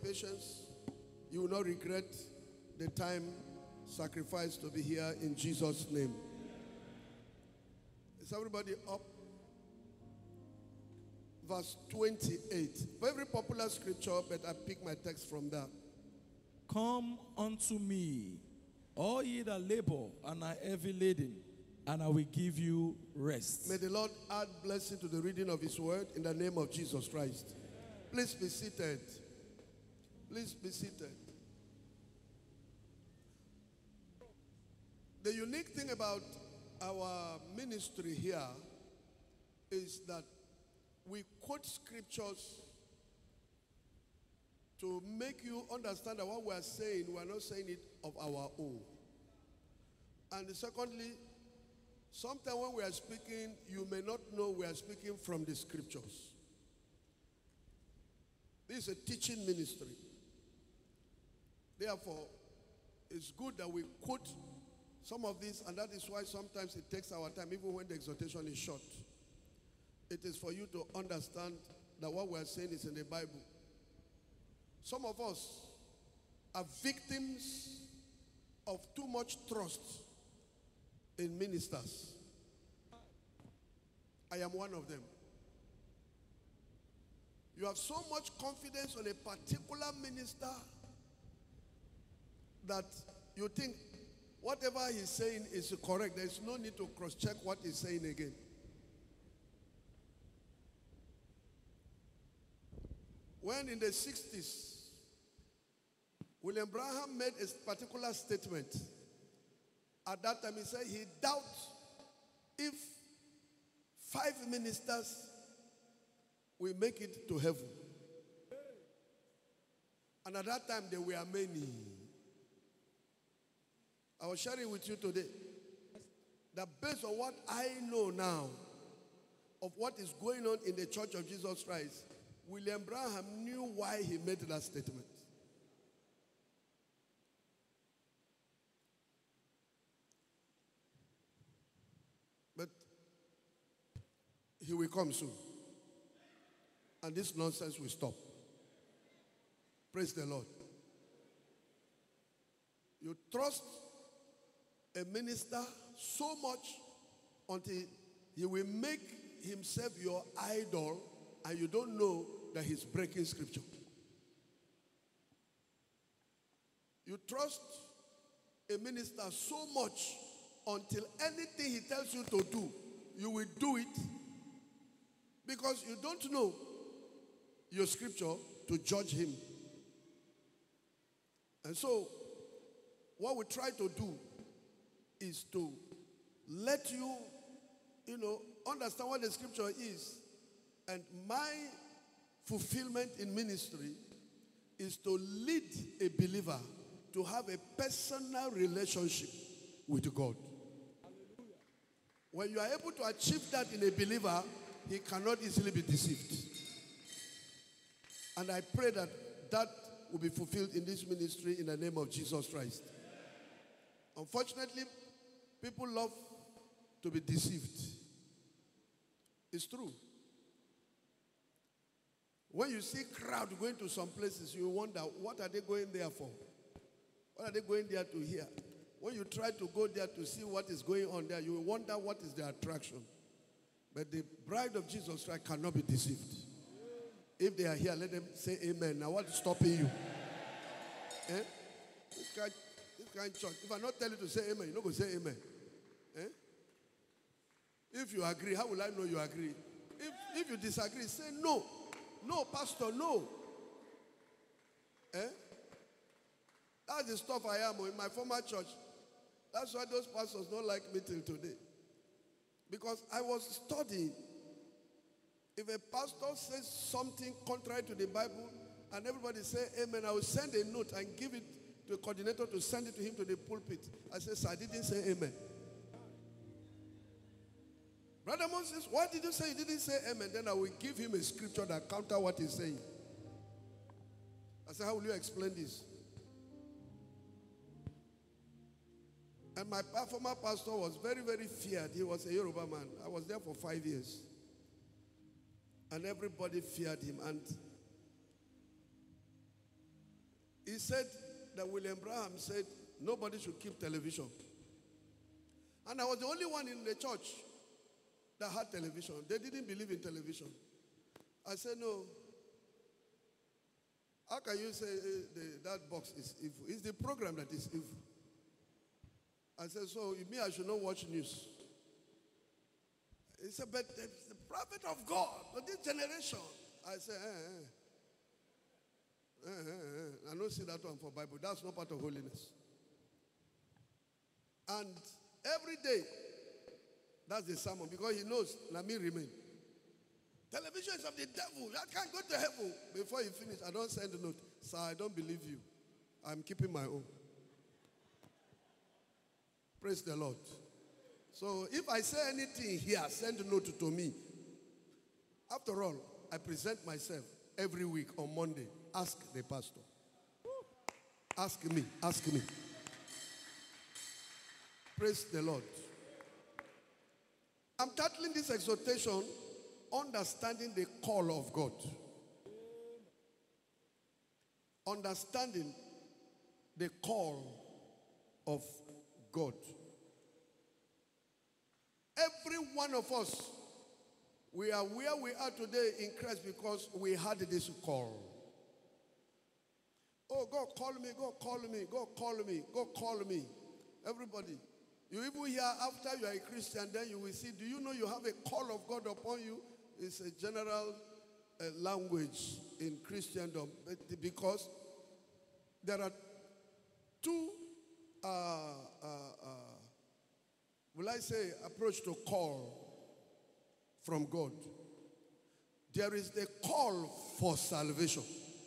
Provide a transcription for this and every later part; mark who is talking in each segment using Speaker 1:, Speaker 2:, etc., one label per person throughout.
Speaker 1: patience. You will not regret the time sacrificed to be here in Jesus' name. Is everybody up? Verse 28. Very popular scripture, but I pick my text from that.
Speaker 2: Come unto me, all ye that labor and are heavy laden, and I will give you rest.
Speaker 1: May the Lord add blessing to the reading of his word in the name of Jesus Christ. Please be seated. Please be seated. The unique thing about our ministry here is that we quote scriptures to make you understand that what we are saying, we are not saying it of our own. And secondly, sometimes when we are speaking, you may not know we are speaking from the scriptures. This is a teaching ministry. Therefore, it's good that we quote some of this, and that is why sometimes it takes our time, even when the exhortation is short. It is for you to understand that what we are saying is in the Bible. Some of us are victims of too much trust in ministers. I am one of them. You have so much confidence on a particular minister that you think whatever he's saying is correct. There's no need to cross-check what he's saying again. When in the 60s, William Branham made a particular statement. At that time, he said he doubts if 5 ministers will make it to heaven. And at that time, there were many. I was sharing with you today that based on what I know now of what is going on in the Church of Jesus Christ, William Branham knew why he made that statement. But he will come soon. And this nonsense will stop. Praise the Lord. You trust a minister so much until he will make himself your idol and you don't know that he's breaking scripture. You trust a minister so much until anything he tells you to do, you will do it because you don't know your scripture to judge him. And so, what we try to do is to let you, understand what the scripture is. And my fulfillment in ministry is to lead a believer to have a personal relationship with God. When you are able to achieve that in a believer, he cannot easily be deceived. And I pray that that will be fulfilled in this ministry in the name of Jesus Christ. Unfortunately, people love to be deceived. It's true. When you see crowd going to some places, you wonder, what are they going there for? What are they going there to hear? When you try to go there to see what is going on there, you wonder what is the attraction. But the bride of Jesus Christ cannot be deceived. If they are here, let them say amen. Now what is stopping you? Eh? This kind of church. If I not tell you to say amen, you're not going to say amen. Eh? If you agree, how will I know you agree? If you disagree, say no. No, pastor, no. Eh? That's the stuff I am in my former church. That's why those pastors don't like me till today. Because I was studying. If a pastor says something contrary to the Bible and everybody say amen, I will send a note and give it to a coordinator to send it to him to the pulpit. I say, sir, I didn't say amen. Brother Moses, why did you say you didn't say amen? Then I will give him a scripture that counter what he's saying. I said, how will you explain this? And my former pastor was very, very feared. He was a Yoruba man. I was there for 5 years. And everybody feared him. And He said that William Branham said nobody should keep television. And I was the only one in the church that had television. They didn't believe in television. I said, no. How can you say that box is evil? It's the program that is evil. I said, so you mean I should not watch news? He said, but the prophet of God for this generation. I said, I don't see that one for Bible. That's not part of holiness. And every day, that's the sermon, because he knows, let me remain. Television is of the devil. I can't go to heaven. Before you finish, I don't send a note. Sir, I don't believe you. I'm keeping my own. Praise the Lord. So if I say anything here, send a note to me. After all, I present myself every week on Monday. Ask the pastor. Ask me. Ask me. Praise the Lord. I'm titling this exhortation, Understanding the Call of God. Understanding the call of God. Every one of us, we are where we are today in Christ because we had this call. Oh, God call me, God call me, God call me, God call me. Everybody. You even hear after you are a Christian, then you will see, do you know you have a call of God upon you? It's a general language in Christendom because there are two, will I say, approach to call from God. There is the call for salvation.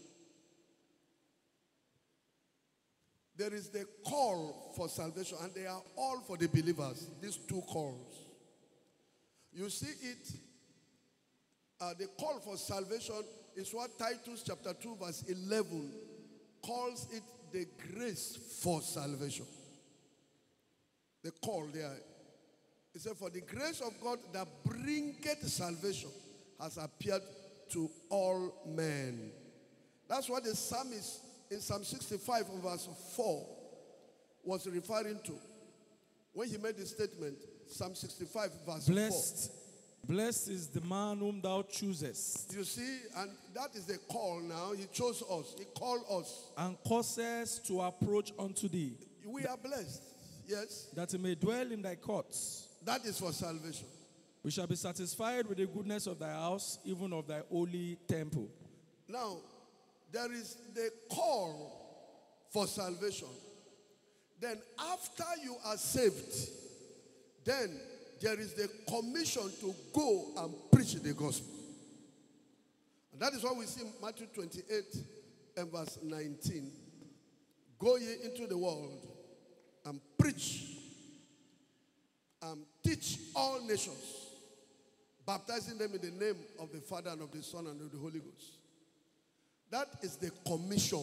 Speaker 1: There is the call for salvation, and they are all for the believers, these two calls. You see it, the call for salvation is what Titus chapter 2 verse 11 calls it, the grace for salvation. The call there. It said, for the grace of God that bringeth salvation has appeared to all men. That's what the psalmist in Psalm 65 verse 4 was referring to when he made the statement. Psalm 65 verse 4.
Speaker 2: Blessed is the man whom thou choosest.
Speaker 1: You see, and that is the call now. He chose us. He called us.
Speaker 2: And causes to approach unto thee.
Speaker 1: We are blessed. Yes.
Speaker 2: That he may dwell in thy courts.
Speaker 1: That is for salvation.
Speaker 2: We shall be satisfied with the goodness of thy house, even of thy holy temple.
Speaker 1: Now, there is the call for salvation. Then after you are saved, then there is the commission to go and preach the gospel. And that is what we see in Matthew 28 and verse 19. Go ye into the world and preach and teach all nations, baptizing them in the name of the Father and of the Son and of the Holy Ghost. That is the commission.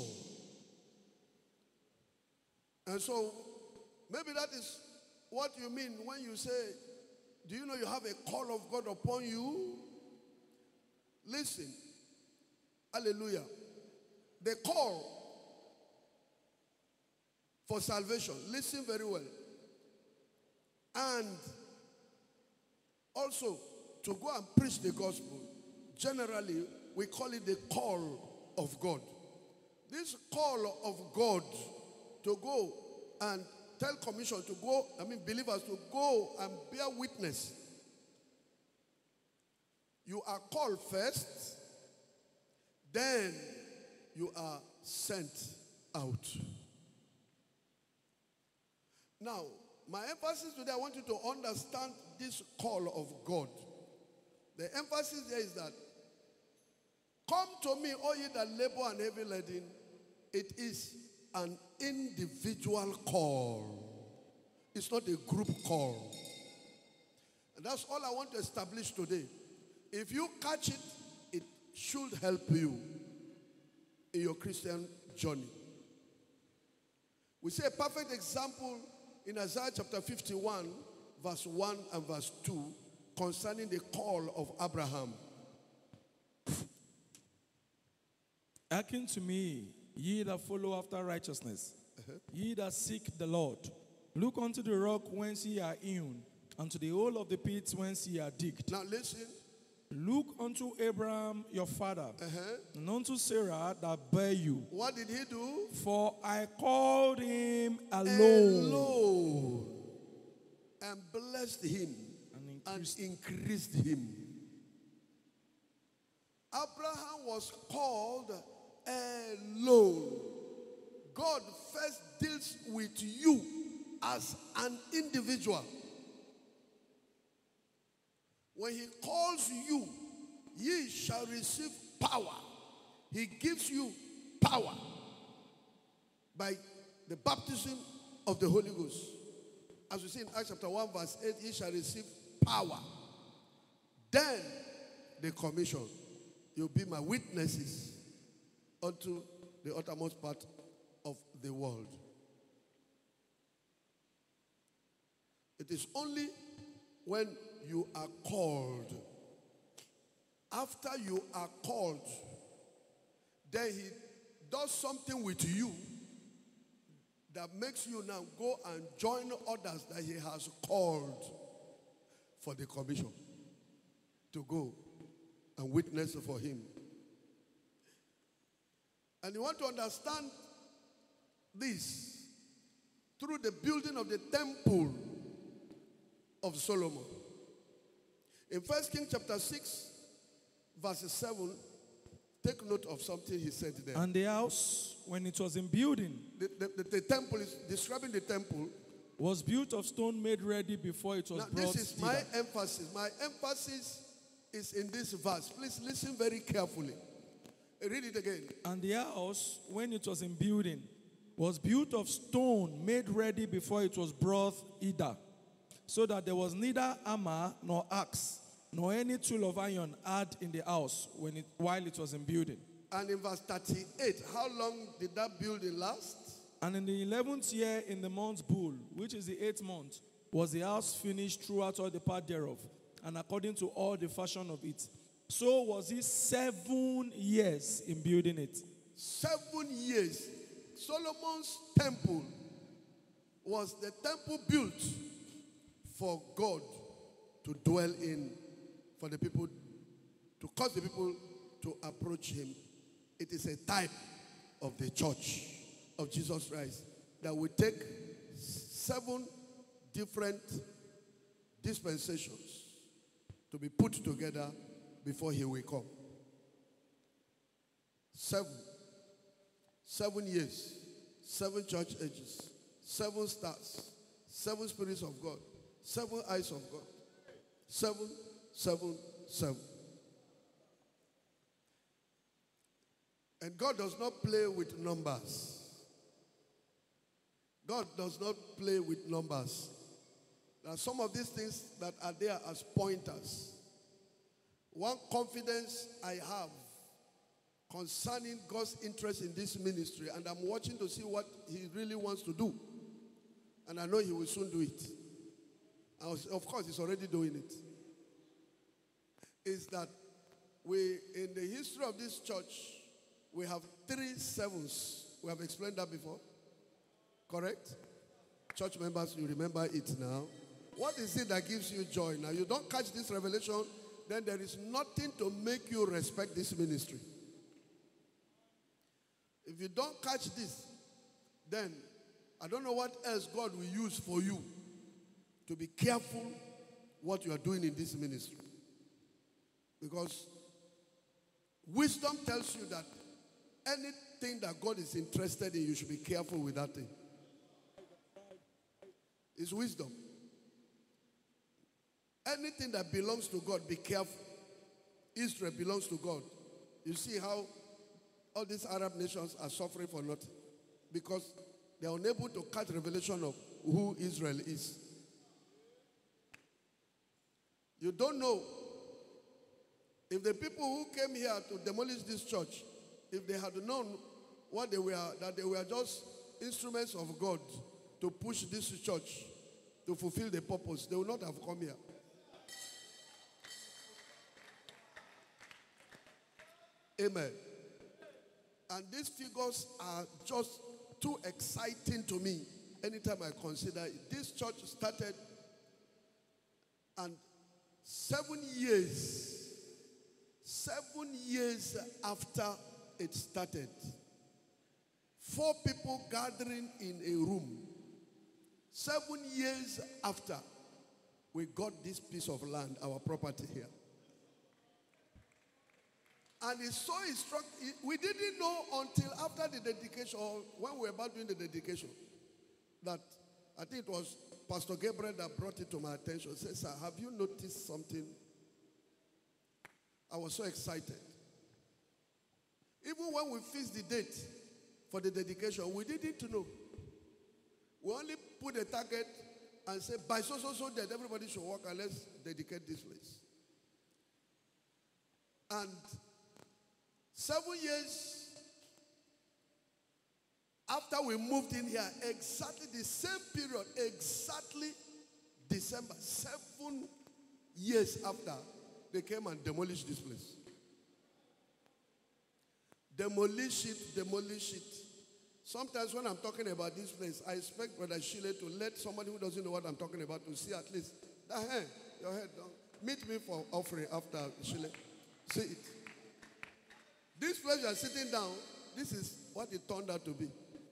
Speaker 1: And so, maybe that is what you mean when you say, do you know you have a call of God upon you? Listen. Hallelujah. The call for salvation. Listen very well. And also, to go and preach the gospel. Generally, we call it the call of God. This call of God to go and tell commission to go, believers to go and bear witness. You are called first, then you are sent out. Now, my emphasis today, I want you to understand this call of God. The emphasis there is that, come to me, all ye that labor and heavy laden. It is an individual call. It's not a group call. And that's all I want to establish today. If you catch it, it should help you in your Christian journey. We see a perfect example in Isaiah chapter 51, verse 1 and verse 2, concerning the call of Abraham.
Speaker 2: Hearken to me, ye that follow after righteousness, ye that seek the Lord. Look unto the rock whence ye are hewn, and to the hole of the pit whence ye are digged.
Speaker 1: Now listen.
Speaker 2: Look unto Abraham your father, and unto Sarah that bare you.
Speaker 1: What did he do?
Speaker 2: For I called him alone,
Speaker 1: and blessed him and increased him. Abraham was called alone. God first deals with you as an individual. When he calls you, ye shall receive power. He gives you power by the baptism of the Holy Ghost. As we see in Acts chapter 1 verse 8, ye shall receive power. Then the commission. You'll be my witnesses unto the uttermost part of the world. It is only when you are called, after you are called, then he does something with you that makes you now go and join others that he has called for the commission to go and witness for him. And you want to understand this through the building of the temple of Solomon. In 1 Kings chapter 6, verse 7, take note of something he said there.
Speaker 2: And the house, when it was in building,
Speaker 1: the temple is describing the temple.
Speaker 2: Was built of stone made ready before it was
Speaker 1: now,
Speaker 2: brought.
Speaker 1: This is my emphasis. My emphasis is in this verse. Please listen very carefully. Read it again.
Speaker 2: And the house, when it was in building, was built of stone made ready before it was brought hither, so that there was neither hammer nor axe nor any tool of iron had in the house while it was in building.
Speaker 1: And in verse 38, how long did that building last?
Speaker 2: And in the 11th year in the month Bull, which is the 8th month, was the house finished throughout all the part thereof, and according to all the fashion of it. So was it 7 years in building it.
Speaker 1: 7 years. Solomon's temple was the temple built for God to dwell in, for the people, to cause the people to approach him. It is a type of the church of Jesus Christ that will take 7 different dispensations to be put together before he will come. 7 years, 7 church ages, 7 stars, 7 spirits of God, 7 eyes of God. 7, 7, 7. And God does not play with numbers. God does not play with numbers. There are some of these things that are there as pointers. One confidence I have concerning God's interest in this ministry, and I'm watching to see what he really wants to do. And I know he will soon do it. Of course, he's already doing it. Is that we, in the history of this church, we have 3 sevens. We have explained that before. Correct? Church members, you remember it now. What is it that gives you joy now? You don't catch this revelation, then there is nothing to make you respect this ministry. If you don't catch this, then I don't know what else God will use for you to be careful what you are doing in this ministry. Because wisdom tells you that anything that God is interested in, you should be careful with that thing. It's wisdom. Anything that belongs to God, be careful. Israel belongs to God. You see how all these Arab nations are suffering for nothing. Because they are unable to catch revelation of who Israel is. You don't know if the people who came here to demolish this church, if they had known what they were, that they were just instruments of God to push this church to fulfill the purpose, they would not have come here. Amen. And these figures are just too exciting to me anytime I consider it. This church started, and 7 years after it started, 4 people gathering in a room. 7 years after, we got this piece of land, our property here. And it's so instructive. We didn't know until after the dedication, or when we were about doing the dedication, that I think it was Pastor Gabriel that brought it to my attention. He said, "Sir, have you noticed something?" I was so excited. Even when we fixed the date for the dedication, we didn't know. We only put a target and said, by so that everybody should walk and let's dedicate this place. And 7 years after we moved in here, exactly the same period, exactly December, 7 years after, they came and demolished this place. Demolish it. Sometimes when I'm talking about this place, I expect Brother Shile to let somebody who doesn't know what I'm talking about to see at least that hand, your head down. Meet me for offering after Shile. See it. This place you are sitting down, this is what it turned out to be.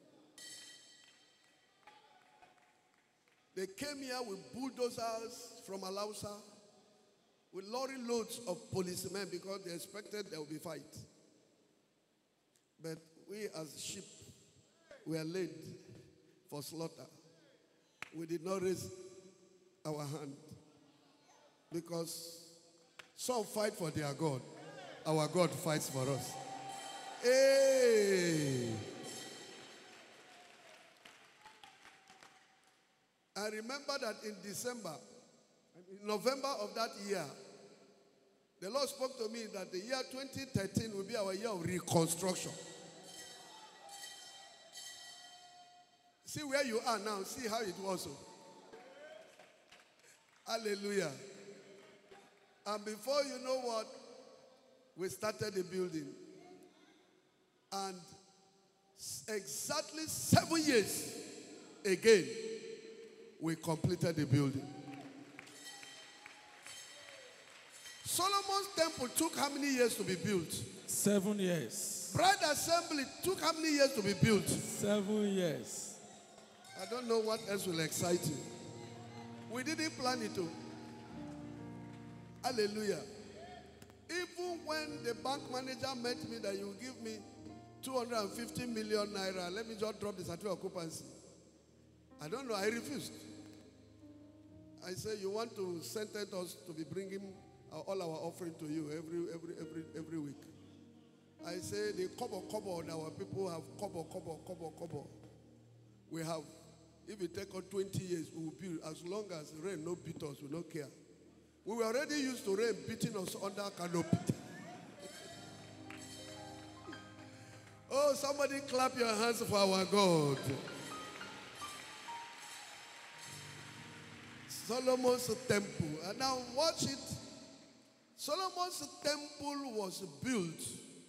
Speaker 1: They came here with bulldozers from Alausa, with lorry loads of policemen because they expected there would be fight. But we as sheep were laid for slaughter. We did not raise our hand because some fight for their God. Our God fights for us. Hey! I remember that in November of that year, the Lord spoke to me that the year 2013 will be our year of reconstruction. See where you are now. See how it was. Hallelujah. And before you know what, we started the building. And exactly 7 years again, we completed the building. Solomon's temple took how many years to be built?
Speaker 2: 7 years.
Speaker 1: Bride Assembly took how many years to be built?
Speaker 2: 7 years.
Speaker 1: I don't know what else will excite you. We didn't plan it to. Hallelujah. Even when the bank manager met me that you give me 250 million naira, let me just drop the certificate of occupancy. I don't know, I refused. I said, you want to sentence us to be bringing all our offering to you every week. I say the kobo that our people have, kobo. We have, if it take us 20 years, we will build. As long as rain no beat us, we don't care. We were already used to rain beating us under canopy. Oh, somebody clap your hands for our God. Solomon's temple. And now watch it. Solomon's temple was built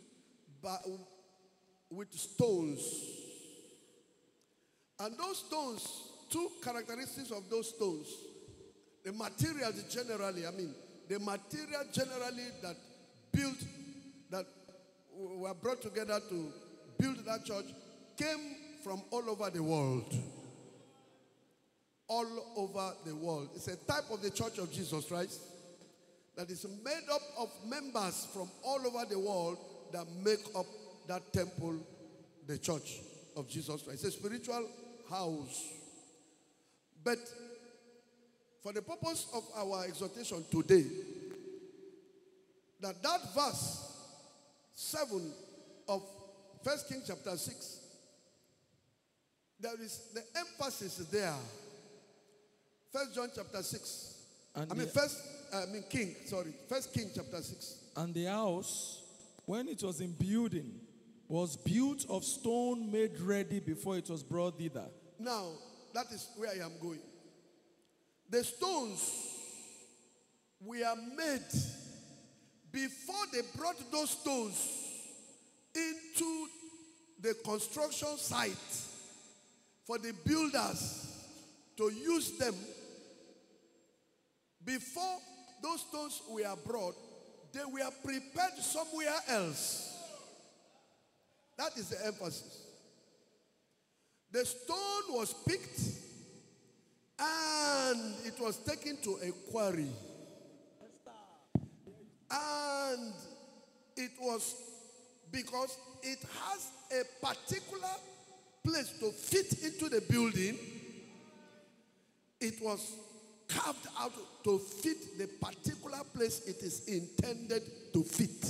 Speaker 1: with stones. And those stones, two characteristics of those stones. The materials generally, the material generally that were brought together to build that church came from all over the world. All over the world. It's a type of the Church of Jesus Christ that is made up of members from all over the world that make up that temple, the Church of Jesus Christ. It's a spiritual house. But for the purpose of our exhortation today, that verse 7 of 1 Kings chapter 6, there is the emphasis there. 1 John chapter 6. First King chapter 6.
Speaker 2: And the house, when it was in building, was built of stone made ready before it was brought thither.
Speaker 1: Now, that is where I am going. The stones were made before they brought those stones into the construction site for the builders to use them. Before those stones were brought, they were prepared somewhere else. That is the emphasis. The stone was picked and it was taken to a quarry. And it was because it has a particular place to fit into the building. It was carved out to fit the particular place it is intended to fit.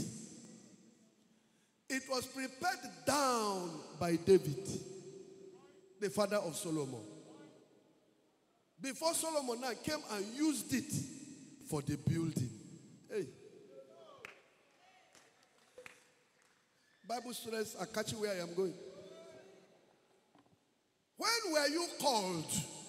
Speaker 1: It was prepared down by David, the father of Solomon. Before Solomon now came and used it for the building. Hey. Bible students are catching where I am going. When were you called?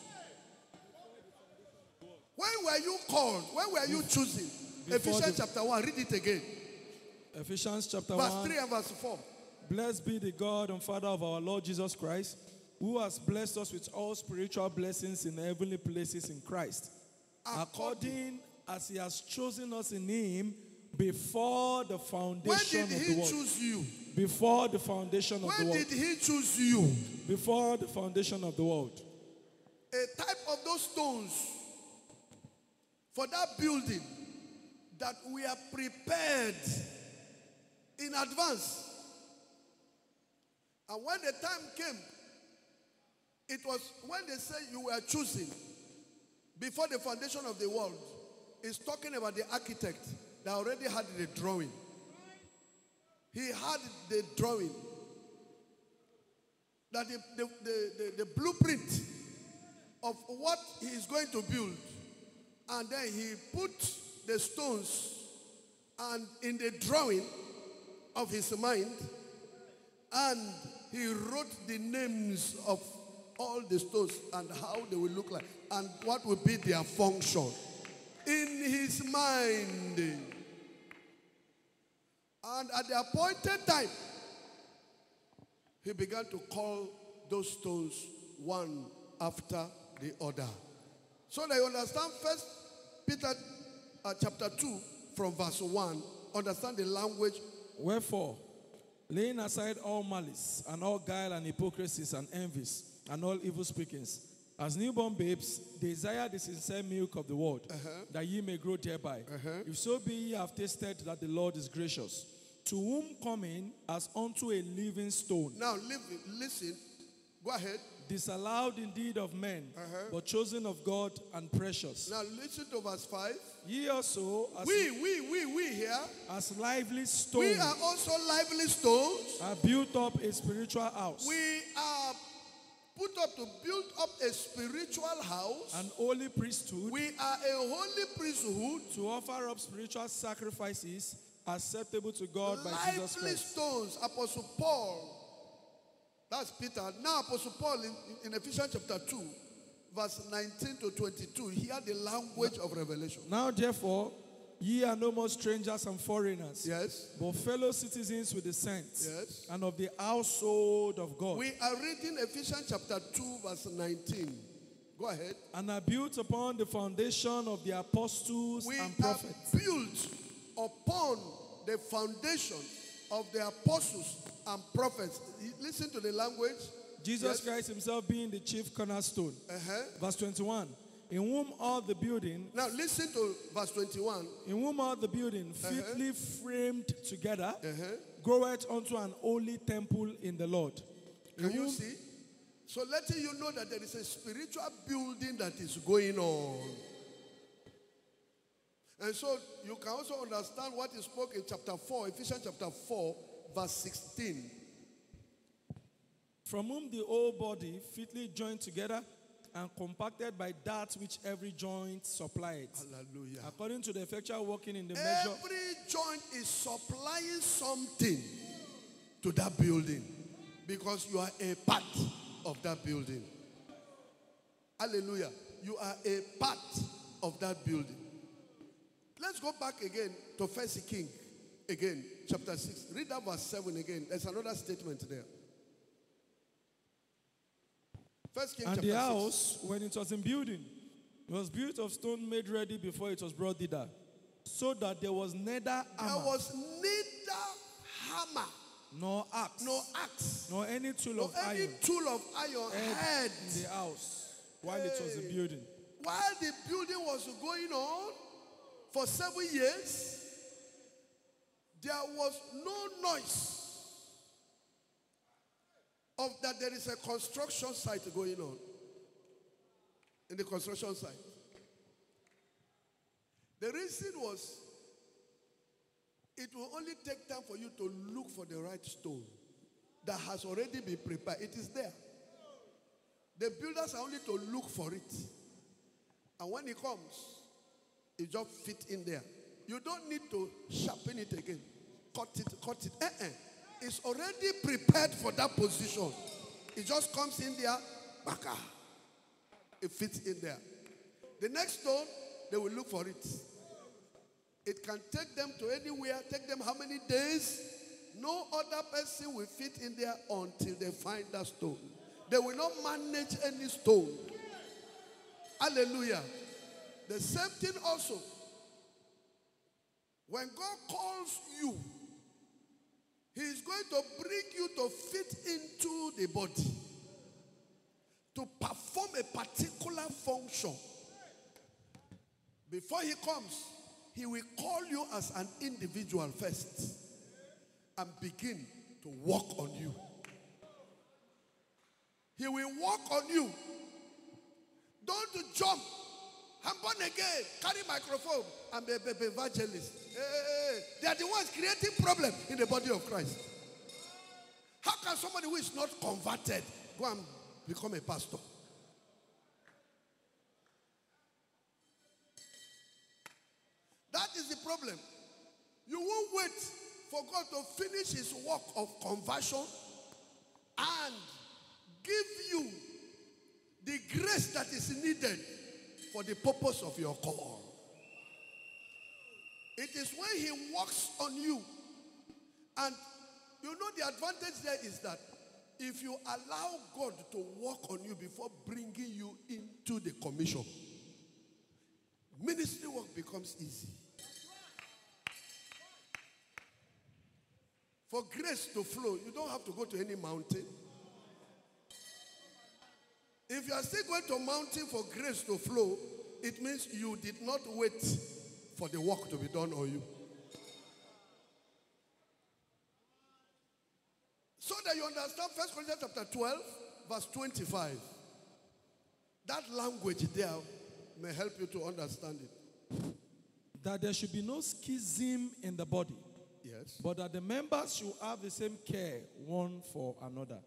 Speaker 1: When were you called? When were you chosen? Ephesians chapter 1. Read it again.
Speaker 2: Ephesians chapter
Speaker 1: verse
Speaker 2: 1.
Speaker 1: 3 and verse 4.
Speaker 2: Blessed be the God and Father of our Lord Jesus Christ, who has blessed us with all spiritual blessings in heavenly places in Christ, according as he has chosen us in him before the foundation of the world.
Speaker 1: When did he choose you?
Speaker 2: Before the foundation of the world.
Speaker 1: When did he choose you?
Speaker 2: Before the foundation of the world.
Speaker 1: A type of those stones for that building that we are prepared in advance. And when the time came, it was when they say you were choosing before the foundation of the world. It's talking about the architect that already had the drawing. He had the drawing. That the blueprint of what he is going to build. And then he put the stones and in the drawing of his mind, and he wrote the names of all the stones and how they will look like and what will be their function in his mind. And at the appointed time, he began to call those stones one after the other. So that you understand, First Peter chapter 2 from verse 1, understand the language.
Speaker 2: Wherefore, laying aside all malice and all guile and hypocrisies and envies and all evil speakings, as newborn babes, desire the sincere milk of the word, that ye may grow thereby. If so be ye have tasted that the Lord is gracious, to whom coming as unto a living stone.
Speaker 1: Now listen, go ahead.
Speaker 2: Disallowed indeed of men, but chosen of God and precious.
Speaker 1: Now listen to verse 5.
Speaker 2: Ye also, as
Speaker 1: we here,
Speaker 2: as lively stones,
Speaker 1: we are also lively stones,
Speaker 2: are built up a spiritual house.
Speaker 1: We are put up to build up a spiritual house,
Speaker 2: an holy priesthood.
Speaker 1: We are a holy priesthood,
Speaker 2: to offer up spiritual sacrifices acceptable to God by Jesus Christ.
Speaker 1: Lively stones. Apostle Paul, that's Peter. Now Apostle Paul in Ephesians chapter 2, verse 19 to 22, hear the language of revelation.
Speaker 2: Now therefore, ye are no more strangers and foreigners,
Speaker 1: yes,
Speaker 2: but fellow citizens with the saints,
Speaker 1: yes,
Speaker 2: and of the household of God.
Speaker 1: We are reading Ephesians chapter 2, verse 19. Go ahead.
Speaker 2: And are built upon the foundation of the apostles and prophets.
Speaker 1: We are built upon the foundation of the apostles and prophets. Listen to the language.
Speaker 2: Jesus Christ himself being the chief cornerstone. Verse 21. In whom all the building.
Speaker 1: Now listen to verse 21.
Speaker 2: In whom all the building fitly framed together groweth unto an holy temple in the Lord.
Speaker 1: Can you see? So letting you know that there is a spiritual building that is going on. And so you can also understand what is spoken in chapter 4, Ephesians chapter 4, verse 16.
Speaker 2: From whom the whole body fitly joined together and compacted by that which every joint supplied.
Speaker 1: Hallelujah.
Speaker 2: According to the effectual working in the measure.
Speaker 1: Every joint is supplying something to that building because you are a part of that building. Hallelujah. You are a part of that building. Let's go back again to 1 Kings, again, chapter 6. Read that verse 7 again. There's another statement there. First King
Speaker 2: And
Speaker 1: chapter
Speaker 2: the
Speaker 1: 6.
Speaker 2: house, when it was in building, was built of stone made ready before it was brought thither, so that there was neither
Speaker 1: There
Speaker 2: hammer,
Speaker 1: was neither hammer,
Speaker 2: nor axe,
Speaker 1: nor axe,
Speaker 2: nor any tool
Speaker 1: nor
Speaker 2: of
Speaker 1: any
Speaker 2: iron
Speaker 1: tool of iron had.
Speaker 2: in the house while it was in building.
Speaker 1: While the building was going on for 7 years, there was no noise of that there is a construction site going on. In the construction site. The reason was it will only take time for you to look for the right stone that has already been prepared. It is there. The builders are only to look for it. And when it comes, it just fits in there. You don't need to sharpen it again. Cut it. It's already prepared for that position. It just comes in there. Baka. It fits in there. The next stone, they will look for it. It can take them to anywhere, take them how many days? No other person will fit in there until they find that stone. They will not manage any stone. Hallelujah. The same thing also. When God calls you, He is going to bring you to fit into the body, to perform a particular function. Before He comes, He will call you as an individual first and begin to work on you. He will work on you. Don't jump. I'm born again. Carry microphone. I'm a evangelist. Hey, they are the ones creating problem in the body of Christ. How can somebody who is not converted go and become a pastor? That is the problem. You won't wait for God to finish His work of conversion and give you the grace that is needed for the purpose of your call. It is when He works on you. And you know the advantage there is that if you allow God to work on you before bringing you into the commission, ministry work becomes easy. For grace to flow, you don't have to go to any mountain. If you are still going to mountain for grace to flow, it means you did not wait for the work to be done on you. So that you understand 1 Corinthians chapter 12, verse 25. That language there may help you to understand it.
Speaker 2: That there should be no schism in the body.
Speaker 1: Yes.
Speaker 2: But that the members should have the same care one for another.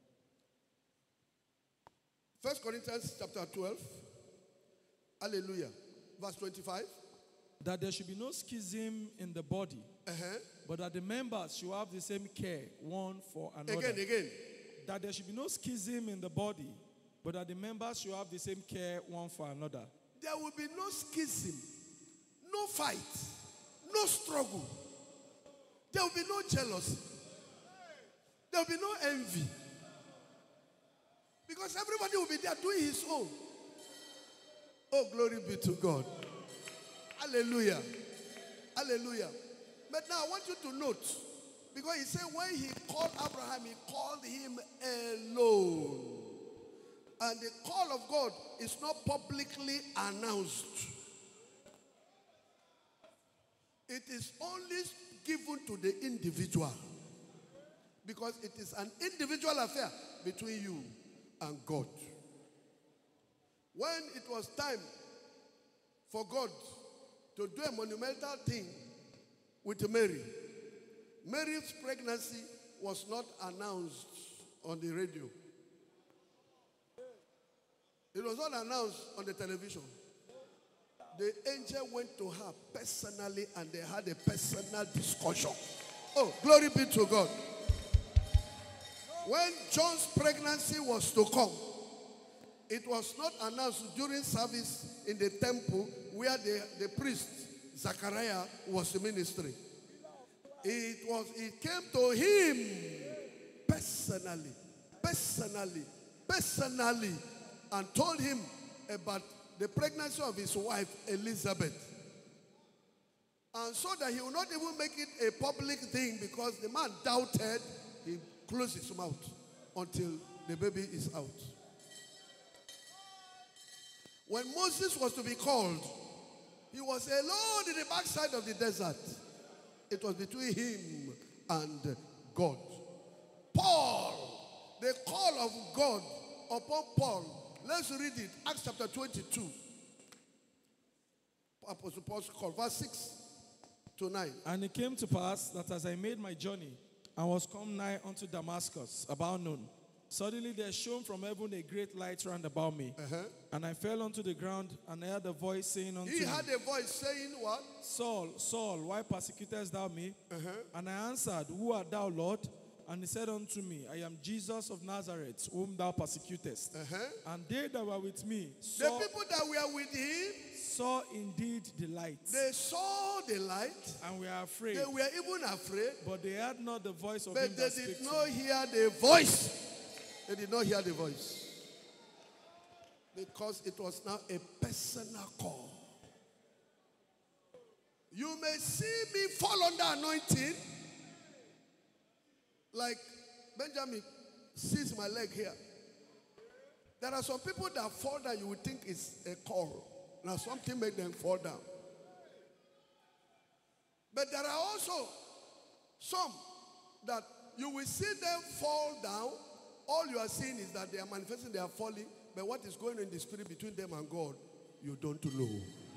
Speaker 1: 1 Corinthians chapter 12. Hallelujah. Verse 25.
Speaker 2: That there should be no schism in the body. But that the members should have the same care one for another.
Speaker 1: Again.
Speaker 2: That there should be no schism in the body. But that the members should have the same care one for another.
Speaker 1: There will be no schism. No fight. No struggle. There will be no jealousy. There will be no envy. Because everybody will be there doing his own. Oh, glory be to God. Hallelujah. Hallelujah. But now I want you to note, because He said when He called Abraham, He called him alone. And the call of God is not publicly announced. It is only given to the individual. Because it is an individual affair between you and God. When it was time for God to do a monumental thing with Mary, Mary's pregnancy was not announced on the radio. It was not announced on the television. The angel went to her personally and they had a personal discussion. Oh, glory be to God. When John's pregnancy was to come, it was not announced during service in the temple where the priest, Zachariah, was ministering. It came to him personally. personally and told him about the pregnancy of his wife, Elizabeth. And so that he will not even make it a public thing, because the man doubted, he closed his mouth until the baby is out. When Moses was to be called, he was alone in the backside of the desert. It was between him and God. Paul, the call of God upon Paul. Let's read it. Acts chapter 22. Apostle Paul's call, verse 6 to 9.
Speaker 2: And it came to pass that as I made my journey and was come nigh unto Damascus about noon, suddenly there shone from heaven a great light round about me. And I fell onto the ground, and I heard a voice saying unto me,
Speaker 1: He had a voice saying what?
Speaker 2: Saul, Saul, why persecutest thou me? And I answered, Who art thou, Lord? And he said unto me, I am Jesus of Nazareth, whom thou persecutest. And they that were with me
Speaker 1: The people that were with him,
Speaker 2: saw indeed the light,
Speaker 1: they saw the light.
Speaker 2: and were afraid.
Speaker 1: They were even afraid,
Speaker 2: But they heard not the voice of
Speaker 1: but
Speaker 2: him
Speaker 1: they
Speaker 2: that spake
Speaker 1: did
Speaker 2: to
Speaker 1: not
Speaker 2: me.
Speaker 1: hear the voice. They did not hear the voice. Because it was now a personal call. You may see me fall under anointing, like Benjamin sees my leg here. There are some people that fall down, you would think it's a call. Now something made them fall down. But there are also some that you will see them fall down. All you are seeing is that they are manifesting, they are falling. But what is going on in the spirit between them and God, you don't know.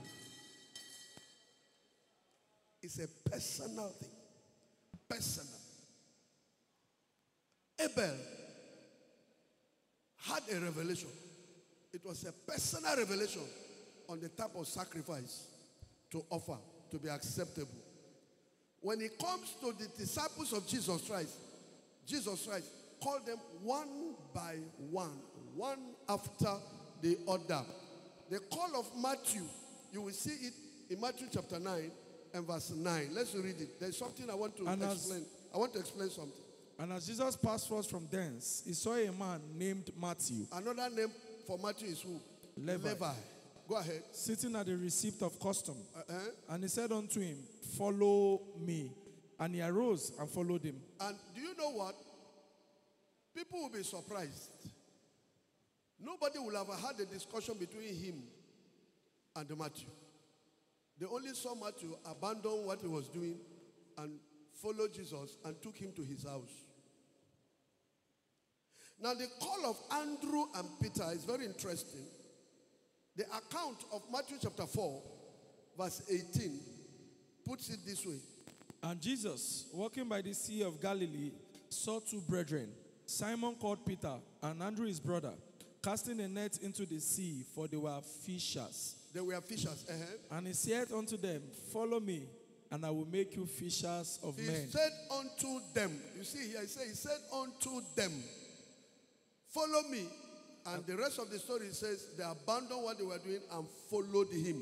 Speaker 1: It's a personal thing. Personal. Abel had a revelation. It was a personal revelation on the type of sacrifice to offer to be acceptable. When it comes to the disciples of Jesus Christ called them one by one after the other. The call of Matthew, you will see it in Matthew chapter 9 and verse 9. Let's read it. There's something I want to explain. I want to explain something.
Speaker 2: And as Jesus passed forth from thence, he saw a man named Matthew,
Speaker 1: Another name for Matthew is who?
Speaker 2: Levi.
Speaker 1: Go ahead.
Speaker 2: sitting at the receipt of custom. And he said unto him, Follow me. And he arose and followed him.
Speaker 1: And do you know what? People will be surprised. Nobody will have had a discussion between him and Matthew. They only saw Matthew abandon what he was doing and followed Jesus and took him to his house. Now the call of Andrew and Peter is very interesting. The account of Matthew chapter 4, verse 18, puts it this way.
Speaker 2: And Jesus, walking by the sea of Galilee, saw two brethren, Simon called Peter, and Andrew his brother, casting a net into the sea, for they were fishers.
Speaker 1: They were fishers.
Speaker 2: And he said unto them, Follow me, and I will make you fishers of men.
Speaker 1: He said unto them. You see here, he said unto them, Follow me. And the rest of the story says they abandoned what they were doing and followed him.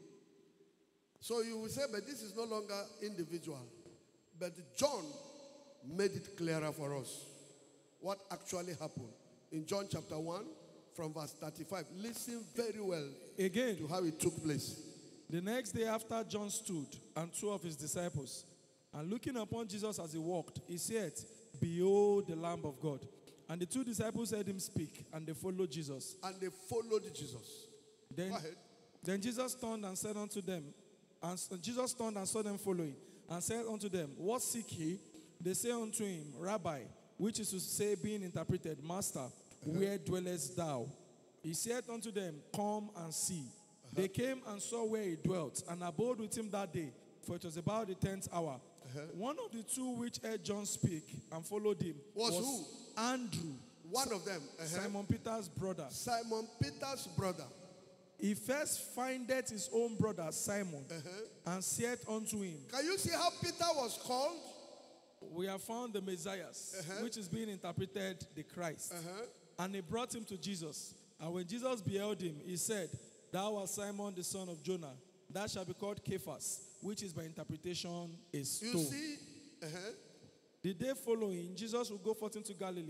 Speaker 1: So you will say, but this is no longer individual. But John made it clearer for us what actually happened. In John chapter 1, from verse 35. Listen very well
Speaker 2: Again,
Speaker 1: to how it took place.
Speaker 2: the next day after John stood, and two of his disciples, and looking upon Jesus as he walked, he said, Behold the Lamb of God. And the two disciples heard him speak, and they followed Jesus.
Speaker 1: And they followed Jesus.
Speaker 2: Then,
Speaker 1: Go ahead.
Speaker 2: then Jesus turned and said unto them, and Jesus turned and saw them following, and said unto them, What seek ye? They say unto him, Rabbi, which is to say, being interpreted, Master, where dwellest thou? He said unto them, Come and see. They came and saw where he dwelt, and abode with him that day, for it was about the 10th hour. One of the two which heard John speak and followed him
Speaker 1: Was who?
Speaker 2: Andrew,
Speaker 1: One of them.
Speaker 2: Simon Peter's brother.
Speaker 1: Simon Peter's brother.
Speaker 2: He first findeth his own brother Simon, and said unto him,
Speaker 1: Can you see how Peter was called?
Speaker 2: We have found the Messiah, which is being interpreted the Christ. And he brought him to Jesus. And when Jesus beheld him, he said, Thou art Simon the son of Jonah. Thou shalt be called Cephas, which is by interpretation a stone.
Speaker 1: You see?
Speaker 2: The day following, Jesus would go forth into Galilee,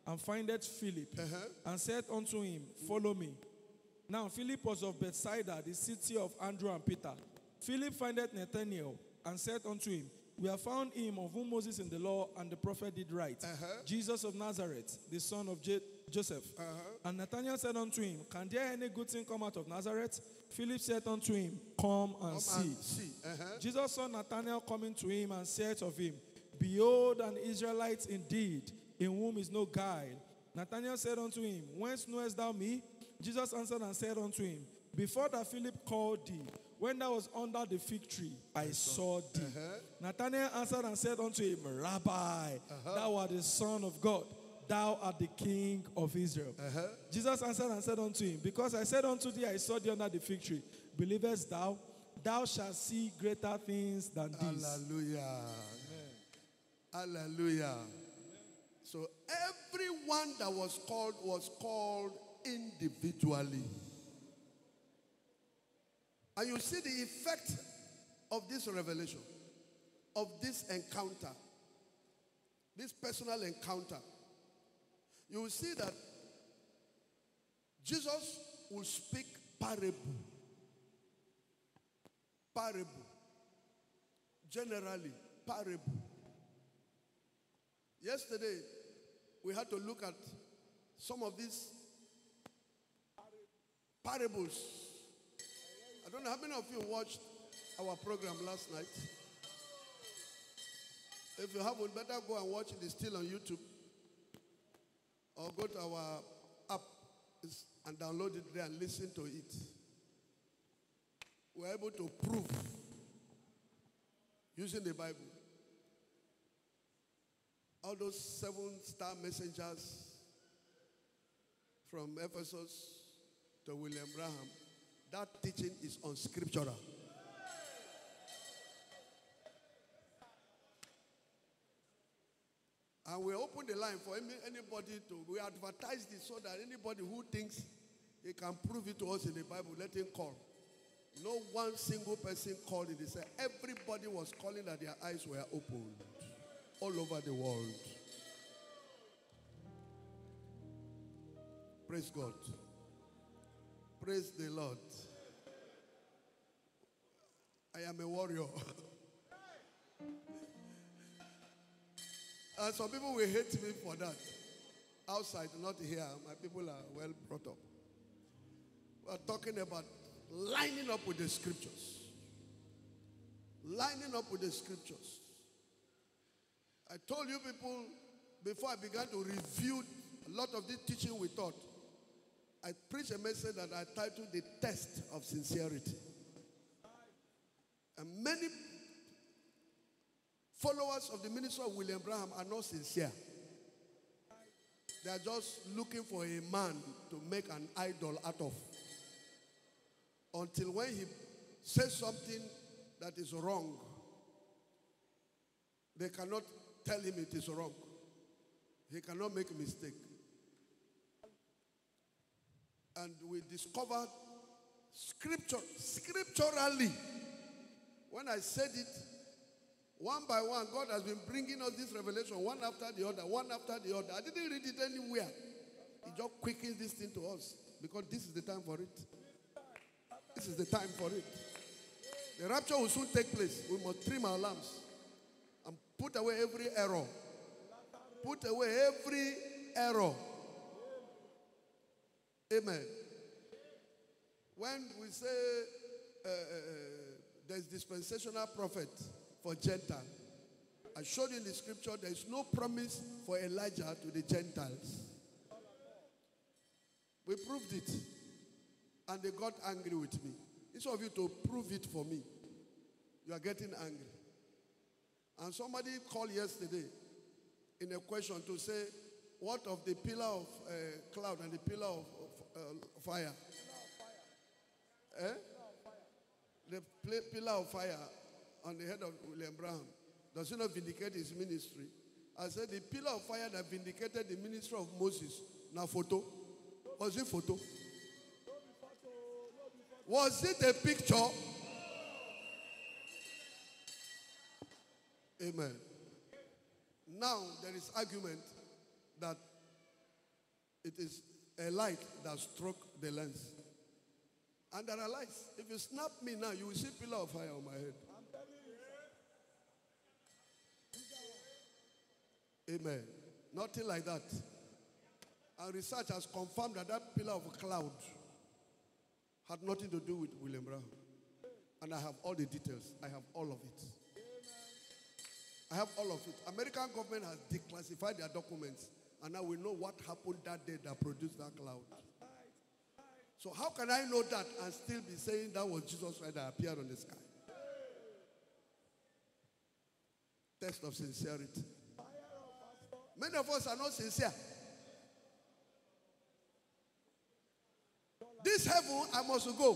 Speaker 2: and findeth Philip, and said unto him, Follow me. Now Philip was of Bethsaida, the city of Andrew and Peter. Philip findeth Nathanael, and said unto him, We have found him of whom Moses in the law and the prophet did write, Jesus of Nazareth, the son of Joseph. And Nathanael said unto him, Can there any good thing come out of Nazareth? Philip said unto him, Come and see. Jesus saw Nathanael coming to him and said of him, Behold, an Israelite indeed, in whom is no guile. Nathanael said unto him, Whence knowest thou me? Jesus answered and said unto him, Before that Philip called thee, when thou was under the fig tree, I saw thee. Nathanael answered and said unto him, Rabbi, thou art the Son of God. Thou art the King of Israel. Jesus answered and said unto him, Because I said unto thee, I saw thee under the fig tree. Believest thou? Thou shalt see greater things than these.
Speaker 1: Hallelujah. Hallelujah. So everyone that was called individually. And you see the effect of this revelation, of this encounter, this personal encounter. You will see that Jesus will speak parable. Parable. Generally, parable. Yesterday, we had to look at some of these parables. I don't know how many of you watched our program last night. If you haven't, better go and watch it. It's still on YouTube. Or go to our app and download it there and listen to it. We're able to prove using the Bible. All those 7-star messengers from Ephesus to William Branham, that teaching is unscriptural. And we open the line for anybody we advertise this so that anybody who thinks he can prove it to us in the Bible, let him call. No one single person called it. They said everybody was calling that their eyes were opened all over the world. Praise God. Praise the Lord. I am a warrior. And some people will hate me for that. Outside, not here. My people are well brought up. We are talking about lining up with the scriptures. Lining up with the scriptures. I told you people, before I began to review a lot of this teaching we taught, I preached a message that I titled The Test of Sincerity. And many followers of the ministry of William Branham are not sincere. They are just looking for a man to make an idol out of. Until when he says something that is wrong, they cannot tell him it is wrong. He cannot make a mistake. And we discovered scripturally, when I said it, one by one, God has been bringing us this revelation one after the other, one after the other. I didn't read it anywhere. He just quickens this thing to us because this is the time for it. This is the time for it. The rapture will soon take place. We must trim our lamps and put away every error. Put away every error. Amen. When we say there's dispensational prophet for Gentile, I showed you in the scripture there is no promise for Elijah to the Gentiles. We proved it. And they got angry with me. Instead of you to prove it for me, you are getting angry. And somebody called yesterday in a question to say, what of the pillar of cloud and the pillar of fire? The pillar of fire on the head of William Branham, does it not vindicate his ministry? I said the pillar of fire that vindicated the ministry of Moses. Now photo. Was it photo? Was it a picture? Amen. Now there is argument that It is a light that struck the lens. And there are lights. If you snap me now, you will see pillar of fire on my head. Amen. Nothing like that. And research has confirmed that that pillar of cloud had nothing to do with William Branham. And I have all the details. I have all of it. I have all of it. American government has declassified their documents. And now we know what happened that day that produced that cloud. So how can I know that and still be saying that was Jesus Christ that appeared on the sky? Test of sincerity. Many of us are not sincere. This heaven, I must go.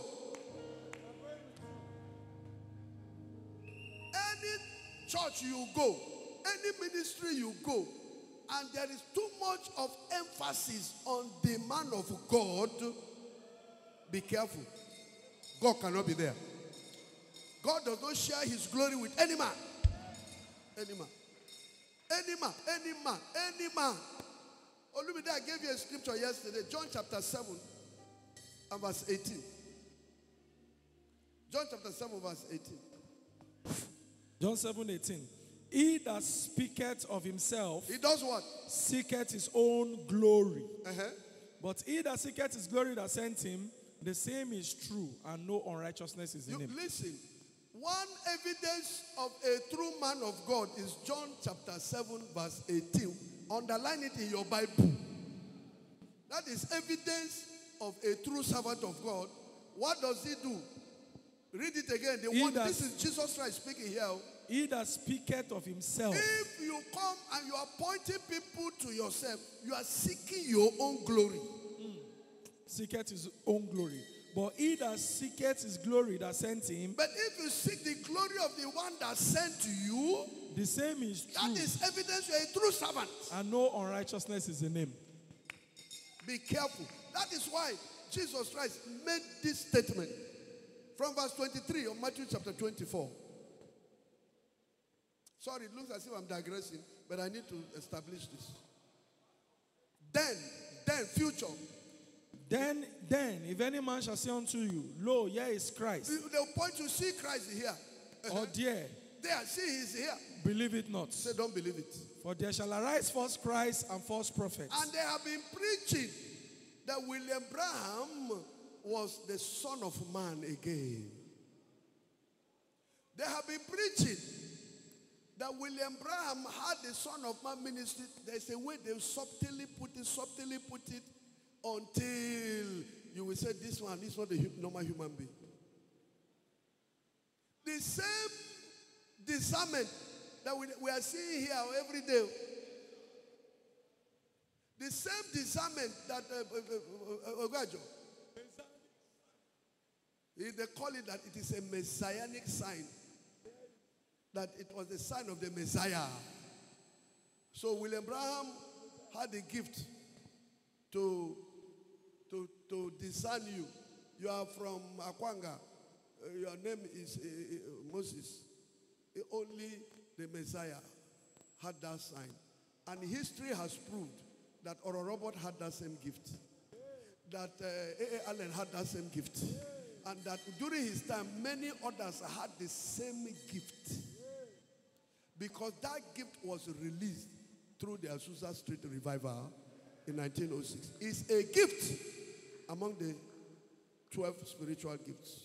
Speaker 1: Any church you go, any ministry you go, and there is too much of emphasis on the man of God, be careful. God cannot be there. God does not share his glory with any man. Any man. Any man. Any man. Any man. Olumide, I gave you a scripture yesterday. John chapter 7 and verse 18. John chapter 7 verse 18.
Speaker 2: John 7:18. He that speaketh of himself,
Speaker 1: he does what?
Speaker 2: Seeketh his own glory.
Speaker 1: Uh-huh.
Speaker 2: But he that seeketh his glory that sent him, the same is true, and no unrighteousness is in him.
Speaker 1: Listen, one evidence of a true man of God is John chapter 7 verse 18. Underline it in your Bible. That is evidence of a true servant of God. What does he do? Read it again. This is Jesus Christ speaking here.
Speaker 2: He that speaketh of himself.
Speaker 1: If you come and you are pointing people to yourself, you are seeking your own glory.
Speaker 2: Seeketh his own glory. But he that seeketh his glory that sent him.
Speaker 1: But if you seek the glory of the one that sent you,
Speaker 2: the same is true.
Speaker 1: That is evidence you are a true servant.
Speaker 2: And no unrighteousness is in him.
Speaker 1: Be careful. That is why Jesus Christ made this statement from verse 23 of Matthew chapter 24. Sorry, it looks as if I'm digressing, but I need to establish this. Then, future.
Speaker 2: Then, if any man shall say unto you, Lo, here is Christ.
Speaker 1: They'll point to see Christ here.
Speaker 2: Or there.
Speaker 1: There, see, he's here.
Speaker 2: Believe it not.
Speaker 1: Say, don't believe it.
Speaker 2: For there shall arise false Christs and false prophets.
Speaker 1: And they have been preaching that William Branham was the Son of Man again. They have been preaching that William Branham had the Son of Man ministry. There's a way they subtly put it until you will say this one is not a normal human being. The same discernment that we are seeing here every day. The same discernment that Ogajo, they call it that it is a messianic sign. That it was the sign of the Messiah. So William Branham had the gift to discern you. You are from Akwanga. Your name is Moses. Only the Messiah had that sign. And history has proved that Oral Robert had that same gift. That A.A. Allen had that same gift. And that during his time, many others had the same gift. Because that gift was released through the Azusa Street Revival in 1906. It's a gift among the 12 spiritual gifts.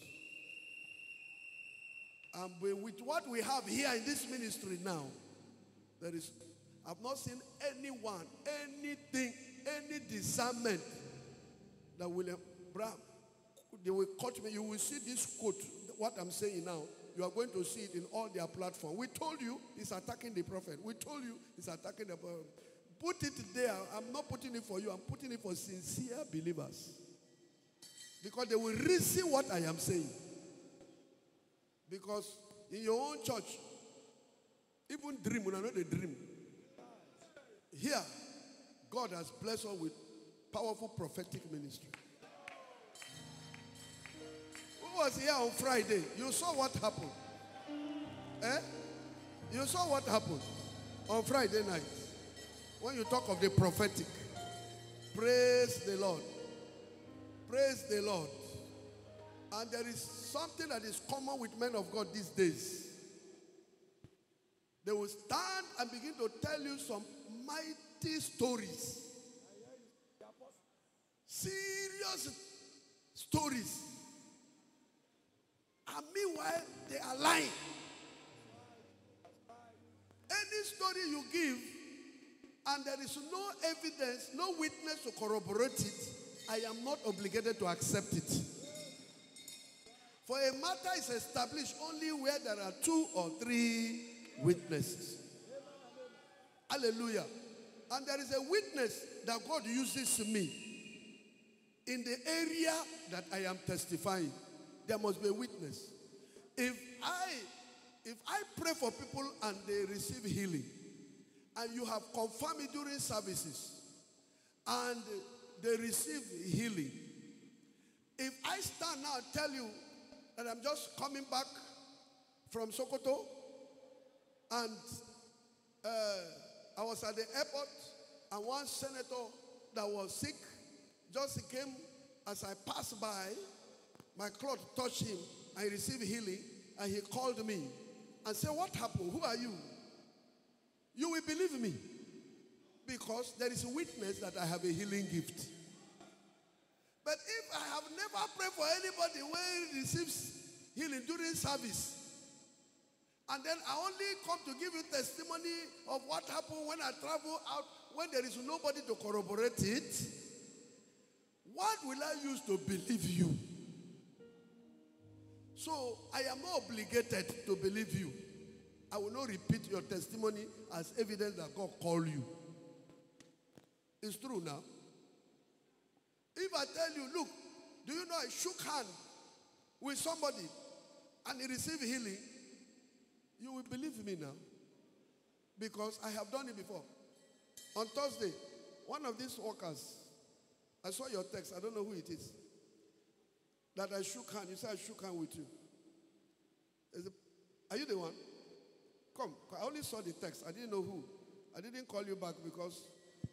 Speaker 1: And with what we have here in this ministry now, I've not seen anyone, anything, any discernment that William Branham, they will cut me. You will see this quote, what I'm saying now. You are going to see it in all their platforms. We told you he's attacking the prophet. We told you he's attacking the prophet. Put it there. I'm not putting it for you. I'm putting it for sincere believers. Because they will receive what I am saying. Because in your own church, even dream, when I know the dream. Here, God has blessed us with powerful prophetic ministry. Who was here on Friday? You saw what happened. You saw what happened on Friday night. When you talk of the prophetic. Praise the Lord. Praise the Lord. And there is something that is common with men of God these days. They will stand and begin to tell you some mighty stories. Serious stories. And meanwhile, they are lying. Any story you give, and there is no evidence, no witness to corroborate it, I am not obligated to accept it. For a matter is established only where there are 2 or 3 witnesses. Hallelujah. And there is a witness that God uses me. In the area that I am testifying, there must be a witness. If I pray for people and they receive healing, and you have confirmed it during services, and they receive healing, if I stand now and tell you that I'm just coming back from Sokoto, and I was at the airport, and one senator that was sick just came, as I passed by, my cloth touched him, I received healing, and he called me and said, "What happened? Who are you?" You will believe me, because there is a witness that I have a healing gift. But if I have never prayed for anybody when he receives healing during service, and then I only come to give you testimony of what happened when I travel out, when there is nobody to corroborate it, what will I use to believe you? So I am not obligated to believe you. I will not repeat your testimony as evidence that God called you. It's true now. If I tell you, look, do you know I shook hand with somebody and he received healing, you will believe me now. Because I have done it before. On Thursday, one of these workers, I saw your text, I don't know who it is, that I shook hand. You said I shook hand with you. Are you the one? Come, I only saw the text. I didn't know who. I didn't call you back because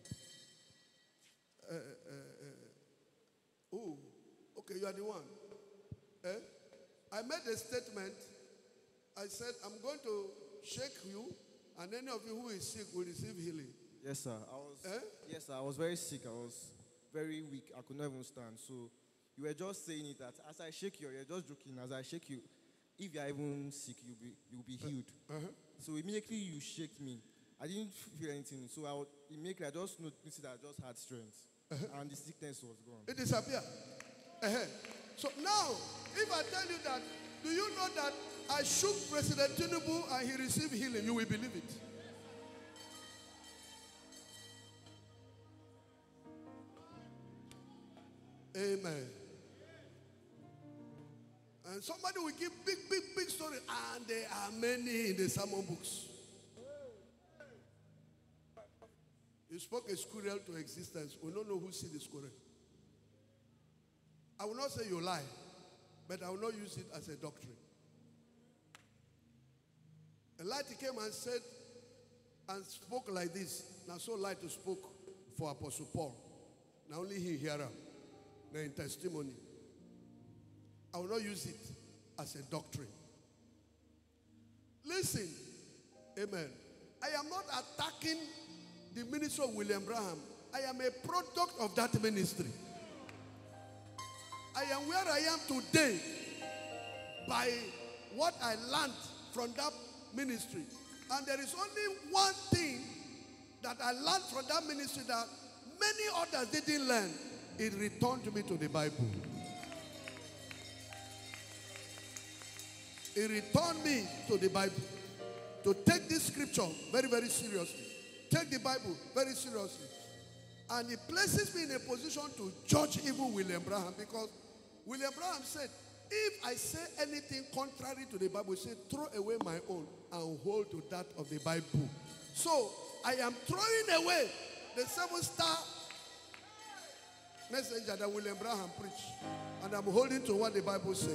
Speaker 1: oh, okay, you are the one. I made a statement. I said, I'm going to shake you, and any of you who is sick will receive healing.
Speaker 3: Yes, sir. Yes, sir. I was very sick. I was very weak. I could not even stand. So you were just saying it that as I shake you, you're just joking. As I shake you, if you are even sick, you'll be healed. So immediately you shaked me. I didn't feel anything. So immediately I just noticed that I just had strength. And the sickness was gone.
Speaker 1: It disappeared. So now, if I tell you that, do you know that I shook President Tinubu and he received healing? You will believe it. Amen. And somebody will give big story, and there are many in the sermon books. You spoke a squirrel to existence. We don't know who see the squirrel. I will not say you lie, but I will not use it as a doctrine. Elijah came and said, and spoke like this. Now so Elijah spoke for Apostle Paul. Now only he hear him. Now in testimony. I will not use it as a doctrine. Listen, amen. I am not attacking the ministry of William Branham. I am a product of that ministry. I am where I am today by what I learned from that ministry. And there is only one thing that I learned from that ministry that many others didn't learn. It returned me to the Bible. It returned me to the Bible. To take this scripture very, very seriously. Take the Bible very seriously. And it places me in a position to judge even William Branham, because William Branham said, if I say anything contrary to the Bible, he said, throw away my own and hold to that of the Bible. So I am throwing away the 7-star messenger that William Branham preached, and I'm holding to what the Bible said.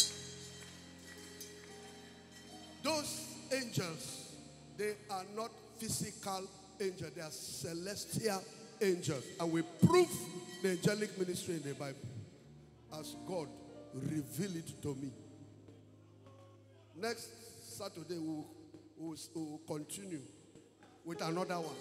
Speaker 1: Those angels, they are not physical angels. They are celestial angels. And we prove the angelic ministry in the Bible as God revealed it to me. Next Saturday, we'll continue with another one.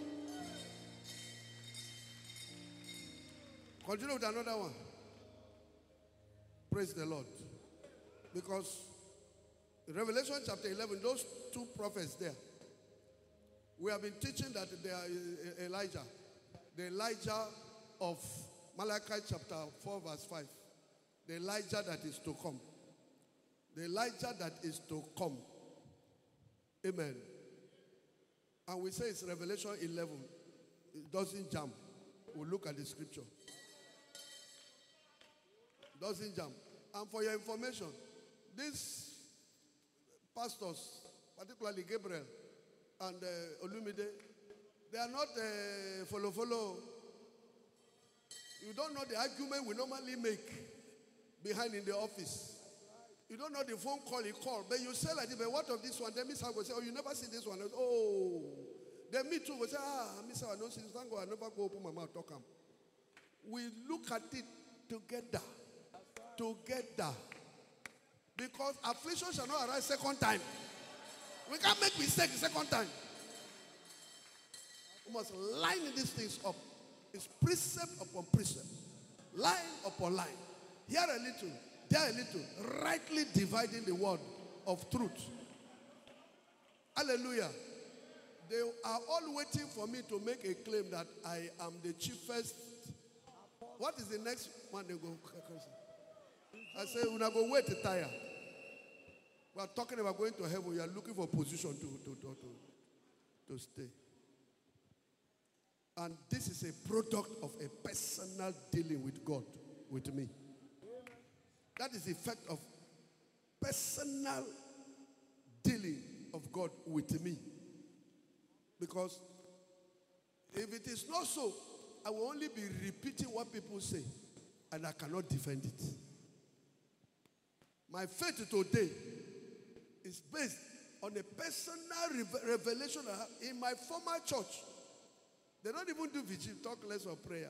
Speaker 1: Continue with another one. Praise the Lord. Because Revelation chapter 11, those two prophets there, we have been teaching that they are Elijah. The Elijah of Malachi chapter 4 verse 5. The Elijah that is to come. The Elijah that is to come. Amen. And we say it's Revelation 11. It doesn't jump. We'll look at the scripture. Doesn't jump. And for your information, these pastors, particularly Gabriel and Olumide, they are not follow. You don't know the argument we normally make behind in the office. You don't know the phone call he called, but you say like this, but what of this one? Then Miss will say, oh, you never see this one. Oh, then me too will say, Miss I don't see this one. I never go open my mouth talk him. We look at it together. Together. Because affliction shall not arise second time. We can't make mistake the second time. We must line these things up. It's precept upon precept. Line upon line. Here a little, there a little. Rightly dividing the word of truth. Hallelujah. They are all waiting for me to make a claim that I am the chiefest. What is the next one they go? I say, we're not going to wait to tire. We are talking about going to heaven. You are looking for a position to stay. And this is a product of a personal dealing with God, with me. That is the effect of personal dealing of God with me. Because if it is not so, I will only be repeating what people say, and I cannot defend it. My faith today is based on a personal revelation I have in my former church. They don't even do vigil, talk less of prayer.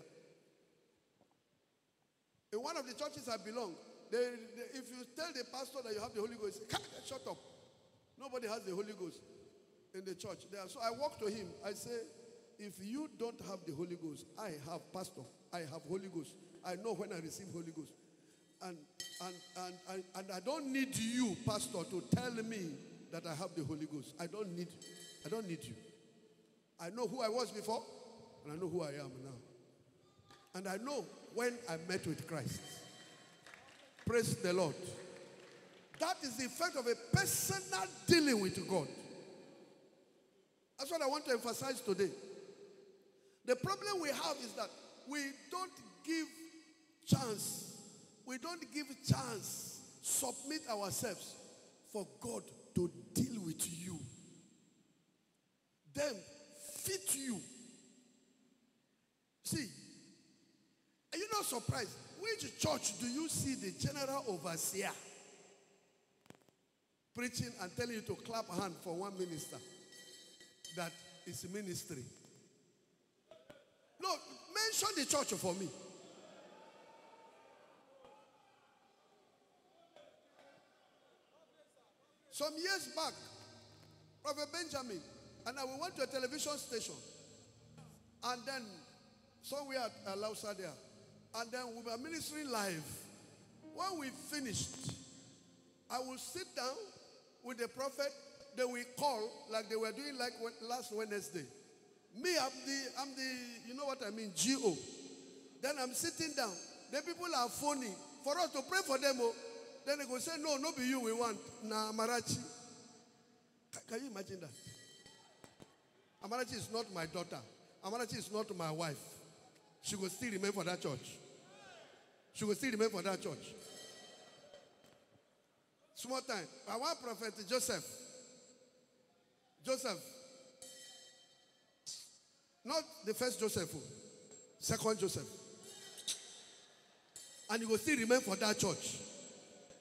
Speaker 1: In one of the churches I belong, if you tell the pastor that you have the Holy Ghost, he say, shut up. Nobody has the Holy Ghost in the church. So I walk to him. I say, if you don't have the Holy Ghost, I have pastor. I have Holy Ghost. I know when I receive Holy Ghost. And I don't need you, pastor, to tell me that I have the Holy Ghost. I don't need you. I know who I was before, and I know who I am now. And I know when I met with Christ. Praise the Lord. That is the effect of a personal dealing with God. That's what I want to emphasize today. The problem we have is that we don't give chance. We don't give chance, submit ourselves for God to deal with you. Then fit you. See, are you not surprised? Which church do you see the general overseer preaching and telling you to clap hand for one minister that is ministry? No, mention the church for me. Some years back, Prophet Benjamin and we went to a television station. And then somewhere at Lausa there. And then we were ministering live. When we finished, I will sit down with the prophet. They will call like they were doing like last Wednesday. Me, I'm the, you know what I mean, GO. Then I'm sitting down. The people are phoning for us to pray for them. Oh. Then they go say, no, be you we want. Na Amarachi. Can you imagine that? Amarachi is not my daughter. Amarachi is not my wife. She will still remain for that church. She will still remain for that church. Small time. I want Prophet Joseph. Joseph. Not the first Joseph. Second Joseph. And you will still remain for that church.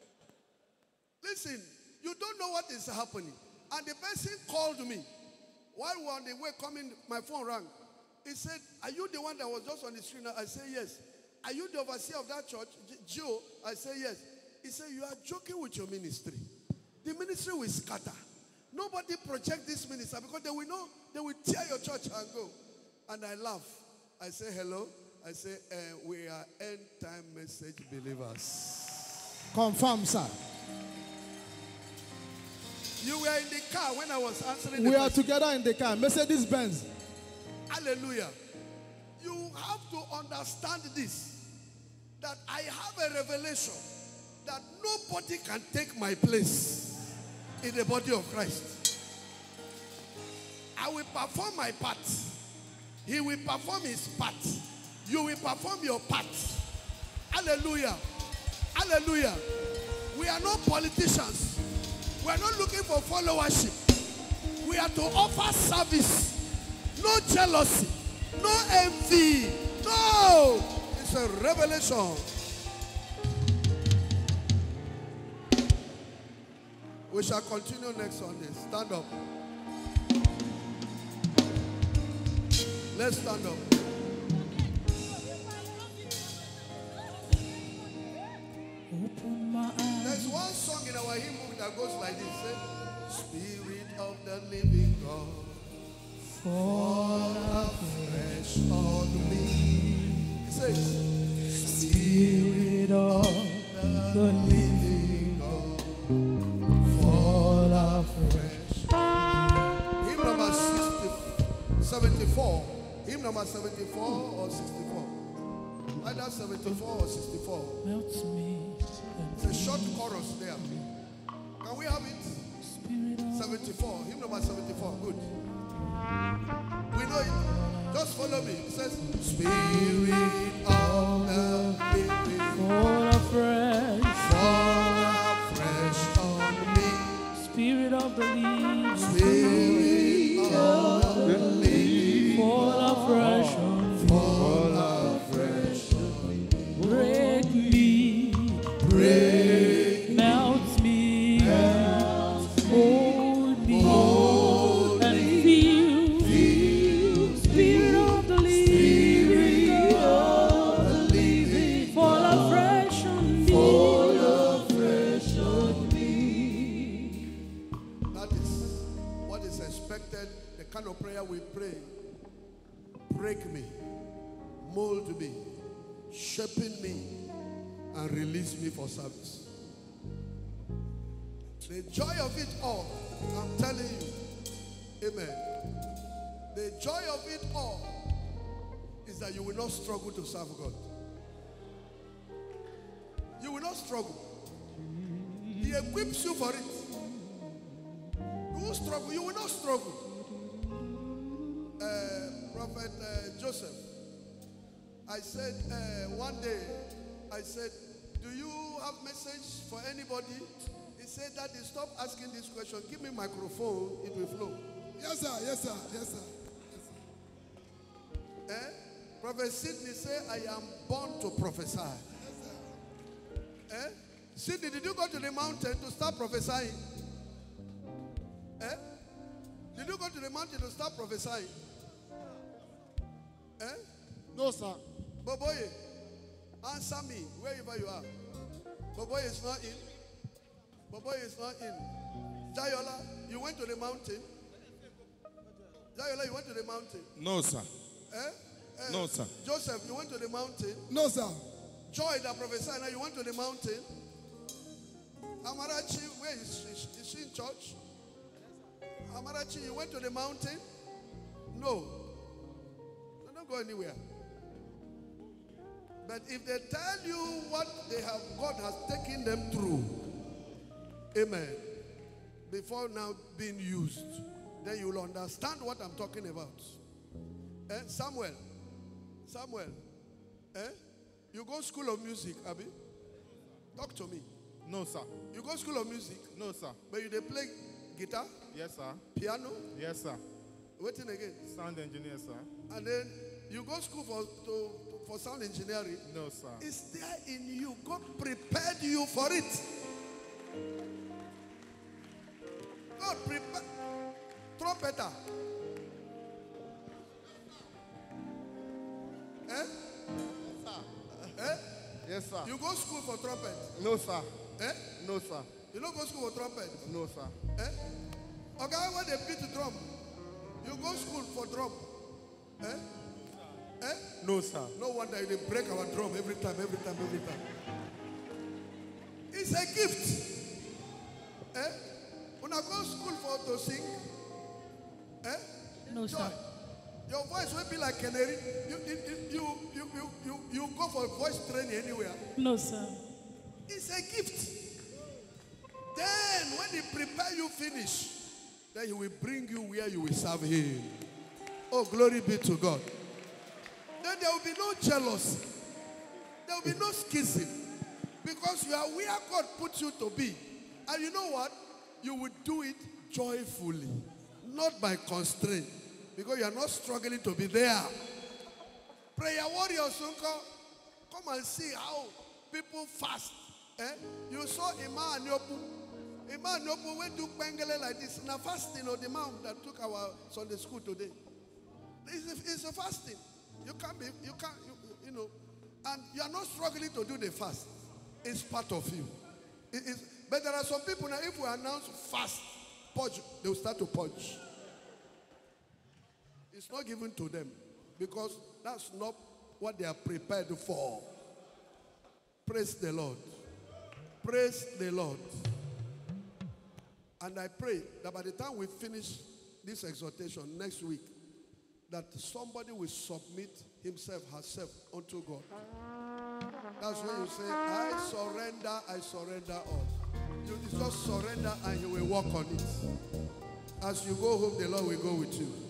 Speaker 1: Listen, you don't know what is happening. And the person called me. While we were on the way coming, my phone rang. He said, "Are you the one that was just on the street?" I said, "Yes." "Are you the overseer of that church, Joe?" I said, "Yes." He said, "You are joking with your ministry. The ministry will scatter. Nobody project this minister because they will know, they will tear your church and go." And I laugh. I say, "Hello." I say, "We are end time message believers."
Speaker 4: Confirm, sir.
Speaker 1: You were in the car when I was answering
Speaker 4: We
Speaker 1: the
Speaker 4: are
Speaker 1: question.
Speaker 4: together in the car. Mercedes Benz.
Speaker 1: Hallelujah. You have to understand this, that I have a revelation that nobody can take my place in the body of Christ. I will perform my part. He will perform his part. You will perform your part. Hallelujah. Hallelujah. We are not politicians. We are not looking for followership. We are to offer service. No jealousy. No envy. No. It's a revelation. We shall continue next Sunday. Stand up. Let's stand up. There's one song in our hymn book that goes like this. Say, "Spirit of the living God, fall afresh on me." It says, "Spirit of the living God, fall afresh." Hymn number 74. Hymn number 74 or 64. Either 74 or 64.
Speaker 2: Melt me.
Speaker 1: It's a short chorus there. Can we have it? 74. Hymn number 74. Good. We know it. Just follow me. It says, "Spirit of the living
Speaker 2: Fall afresh.
Speaker 1: on me.
Speaker 2: Spirit of the living.
Speaker 1: Spirit of the living
Speaker 2: Fall afresh on me. Break me. Melt me. Hold me. And feel. Spirit of the living. Fall afresh on me.
Speaker 1: That is what is expected. The kind of prayer we pray. Break me, mold me, shaping me, and release me for service. The joy of it all, I'm telling you, amen. The joy of it all is that you will not struggle to serve God. You will not struggle. He equips you for it. You will struggle. You will not struggle. Prophet Joseph, I said one day, I said, "Do you have message for anybody?" He said, "Daddy, stop asking this question. Give me microphone, it will flow."
Speaker 4: Yes, sir. Yes, sir. Yes, sir.
Speaker 1: Prophet Sidney said, "I am born to prophesy." Sidney, did you go to the mountain to start prophesying? Did you go to the mountain to start prophesying?
Speaker 4: No, sir.
Speaker 1: Boboye, answer me wherever you are. Boboye is not in. Boboye is not in. Jayola, you went to the mountain. Jayola, you went to the mountain.
Speaker 5: No, sir. No, sir.
Speaker 1: Joseph, you went to the mountain.
Speaker 4: No, sir.
Speaker 1: Joy, that prophesied, now you went to the mountain. Amarachi, where is she? Is she in church? Amarachi, you went to the mountain? No. They don't go anywhere. But if they tell you what they have, God has taken them through, amen, before now being used, then you will understand what I'm talking about. Samuel, you go school of music, Abi? Talk to me.
Speaker 5: No, sir.
Speaker 1: You go school of music,
Speaker 5: No, sir.
Speaker 1: but you they play guitar,
Speaker 5: Yes, sir.
Speaker 1: piano,
Speaker 5: Yes, sir.
Speaker 1: waiting again.
Speaker 5: Sound engineer, sir.
Speaker 1: And then you go school for sound engineering.
Speaker 5: No, sir.
Speaker 1: It's there in you. God prepared you for it. God prepared. Trumpeter.
Speaker 5: Yes, sir.
Speaker 1: You go school for trumpet?
Speaker 5: No, sir.
Speaker 1: Eh?
Speaker 5: No, sir.
Speaker 1: You don't go school for trumpet?
Speaker 5: No, sir.
Speaker 1: Eh? Okay, when they beat the drum, you go school for drum? Eh? Eh?
Speaker 5: No, sir.
Speaker 1: No wonder they break our drum every time. It's a gift. Eh? When I go to school for to sing, eh?
Speaker 6: No,
Speaker 1: Joy,
Speaker 6: sir.
Speaker 1: your voice will be like canary. You go for voice training anywhere.
Speaker 6: No, sir.
Speaker 1: It's a gift. Then when he prepare you finish, then he will bring you where you will serve him. Oh, glory be to God. Then there will be no jealousy. There will be no schism. Because you are where God put you to be. And you know what? You will do it joyfully. Not by constraint. Because you are not struggling to be there. Prayer warriors, come and see how people fast. Eh? You saw Imam Nyopu. Imam Nyopu went to Bengale like this. Now fasting of the man that took our Sunday school today. It's a fasting. You know, and you are not struggling to do the fast. It's part of you. But there are some people now, if we announce fast, purge, they will start to purge. It's not given to them because that's not what they are prepared for. Praise the Lord. Praise the Lord. And I pray that by the time we finish this exhortation next week, that somebody will submit himself, herself unto God. That's when you say, I surrender all. You just surrender and you will walk on it. As you go home, the Lord will go with you.